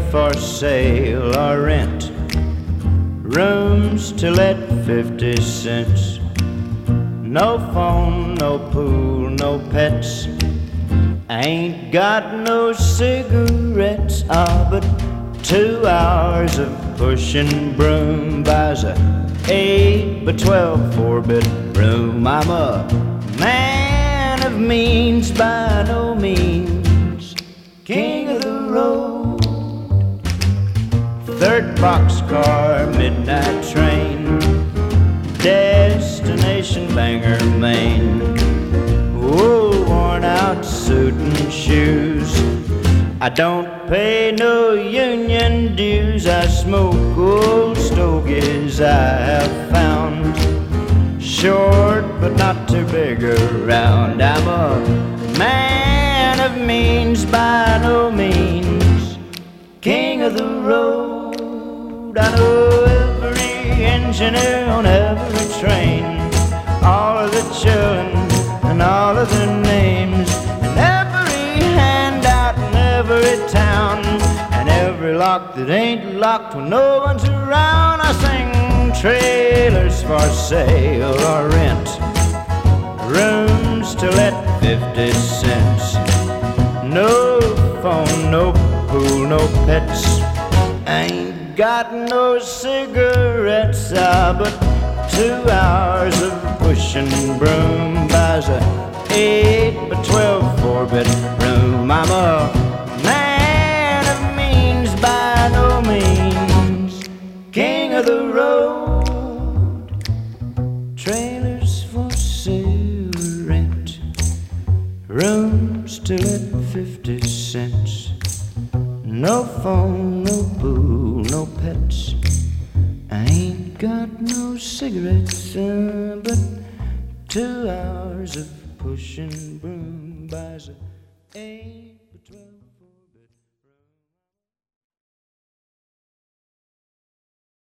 for sale or rent. Rooms to let 50 cents. No phone, no pool, no pets. I ain't got no cigarettes. But 2 hours of pushing broom buys a 8 by 12 4-bedroom. I'm a man of means, by no means king of the road. Third boxcar, midnight train, destination Bangor, Maine. Oh, worn out suit and shoes. I don't pay no union dues. I smoke old stogies I have found, short but not too big around. I'm a man of means, by no means king of the road. I know every engineer on every train, all of the children and all of their names, and every handout in every town, and every lock that ain't locked when no one's around. I sing trailers for sale or rent, rooms to let 50 cents. No phone, no pool, no pets. I ain't got no cigarettes. But 2 hours of pushing broom buys a 8 by 12 4-bedroom. I'm a man of means, by no means king of the road. Trailers for sale, rent, rooms to let 50 cents. No phone, no pool, no pets. I ain't got no cigarettes. But 2 hours of pushing broom buys a 8 by 12